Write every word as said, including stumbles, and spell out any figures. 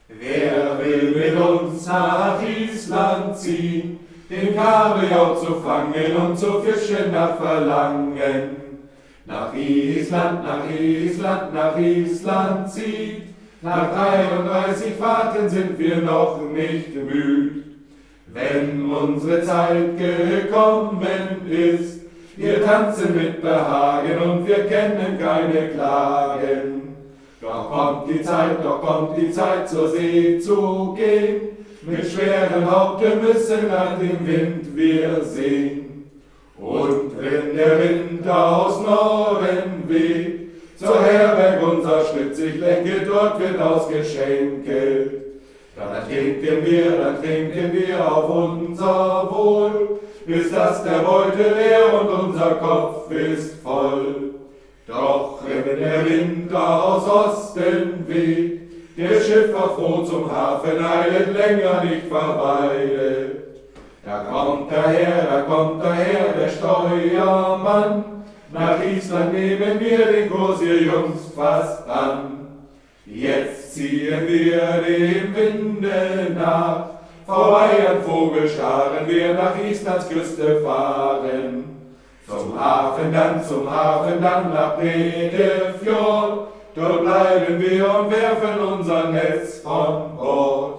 Wer will mit uns nach Island ziehen, den Kabeljau zu fangen und zu fischen nach Verlangen? Nach Island, nach Island, nach Island zieht, nach dreiunddreißig Fahrten sind wir noch nicht müd. Wenn unsere Zeit gekommen ist, wir tanzen mit Behagen und wir kennen keine Klagen. Doch kommt die Zeit, doch kommt die Zeit zur See zu gehen, mit schwerem Haupte müssen nach dem Wind wir sehen. Und wenn der Wind aus Norden weht, zur Herberg unser Schritt sich lenket, dort wird ausgeschenkelt. Dann trinken wir, dann trinken wir auf unser Wohl, bis dass der Beutel leer und unser Kopf ist voll. Doch wenn der Wind aus Osten weht, der Schiffer froh zum Hafen eilet, länger nicht verweilet. Da kommt daher, da kommt daher der Steuermann, nach Island nehmen wir den Kurs, ihr Jungs, fast an. Jetzt ziehen wir dem Winde nach, vorbei an Vogelscharen, wir nach Islands Küste fahren. Zum Hafen dann, zum Hafen dann nach Bredefjord, dort bleiben wir und werfen unser Netz von Bord.